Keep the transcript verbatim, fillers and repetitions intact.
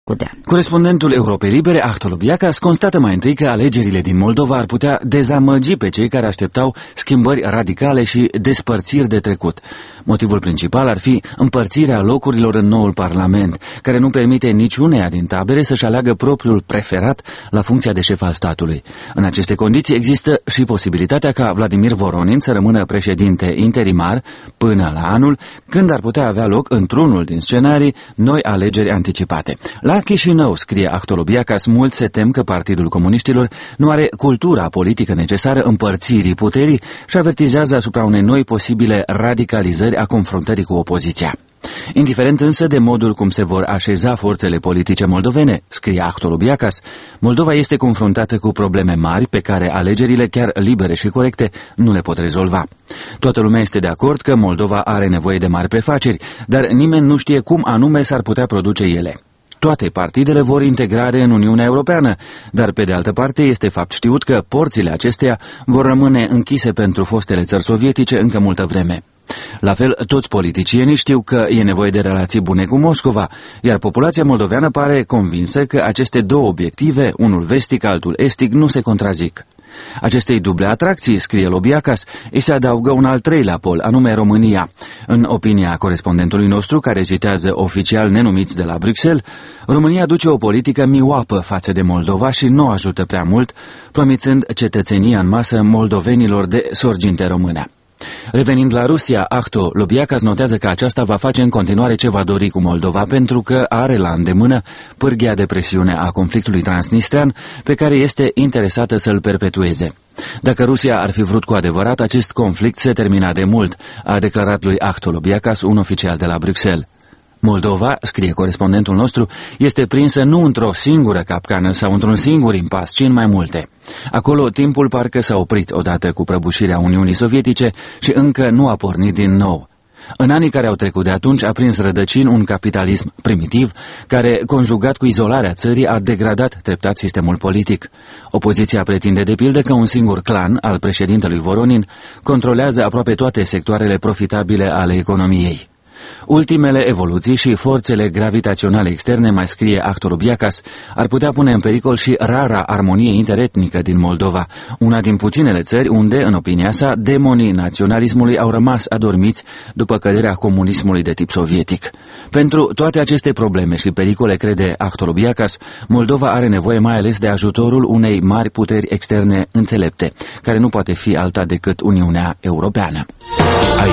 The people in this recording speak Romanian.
Putea. Corespondentul Europei Libere, Ahtolobiacas, constată mai întâi că alegerile din Moldova ar putea dezamăgi pe cei care așteptau schimbări radicale și despărțiri de trecut. Motivul principal ar fi împărțirea locurilor în noul parlament, care nu permite niciuneia din tabere să-și aleagă propriul preferat la funcția de șef al statului. În aceste condiții există și posibilitatea ca Vladimir Voronin să rămână președinte interimar până la anul, când ar putea avea loc, într-unul din scenarii, noi alegeri anticipate. La Chișinău, scrie Ahtolobiacas, mulți se tem că Partidul Comuniștilor nu are cultura politică necesară împărțirii puterii și avertizează asupra unei noi posibile radicalizări a confruntării cu opoziția. Indiferent însă de modul cum se vor așeza forțele politice moldovene, scrie Ahtolobiacas, Moldova este confruntată cu probleme mari pe care alegerile, chiar libere și corecte, nu le pot rezolva. Toată lumea este de acord că Moldova are nevoie de mari prefaceri, dar nimeni nu știe cum anume s-ar putea produce ele. Toate partidele vor integrare în Uniunea Europeană, dar pe de altă parte este fapt știut că porțile acesteia vor rămâne închise pentru fostele țări sovietice încă multă vreme. La fel, toți politicienii știu că e nevoie de relații bune cu Moscova, iar populația moldoveană pare convinsă că aceste două obiective, unul vestic, altul estic, nu se contrazic. Acestei duble atracții, scrie Lobiacas, îi se adaugă un al treilea pol, anume România. În opinia corespondentului nostru, care citează oficial nenumiți de la Bruxelles, România duce o politică mioapă față de Moldova și nu ajută prea mult, promițând cetățenia în masă moldovenilor de sorginte română. Revenind la Rusia, Ahtolobiacas notează că aceasta va face în continuare ce va dori cu Moldova, pentru că are la îndemână pârghia de presiune a conflictului transnistrean, pe care este interesată să-l perpetueze. Dacă Rusia ar fi vrut cu adevărat, acest conflict se termina de mult, a declarat lui Ahtolobiacas un oficial de la Bruxelles. Moldova, scrie corespondentul nostru, este prinsă nu într-o singură capcană sau într-un singur impas, ci în mai multe. Acolo timpul parcă s-a oprit odată cu prăbușirea Uniunii Sovietice și încă nu a pornit din nou. În anii care au trecut de atunci a prins rădăcini un capitalism primitiv, care, conjugat cu izolarea țării, a degradat treptat sistemul politic. Opoziția pretinde de pildă că un singur clan, al președintelui Voronin, controlează aproape toate sectoarele profitabile ale economiei. Ultimele evoluții și forțele gravitaționale externe, mai scrie Ahtolobiacas, ar putea pune în pericol și rara armonie interetnică din Moldova, una din puținele țări unde, în opinia sa, demonii naționalismului au rămas adormiți după căderea comunismului de tip sovietic. Pentru toate aceste probleme și pericole, crede Ahtolobiacas, Moldova are nevoie mai ales de ajutorul unei mari puteri externe înțelepte, care nu poate fi alta decât Uniunea Europeană.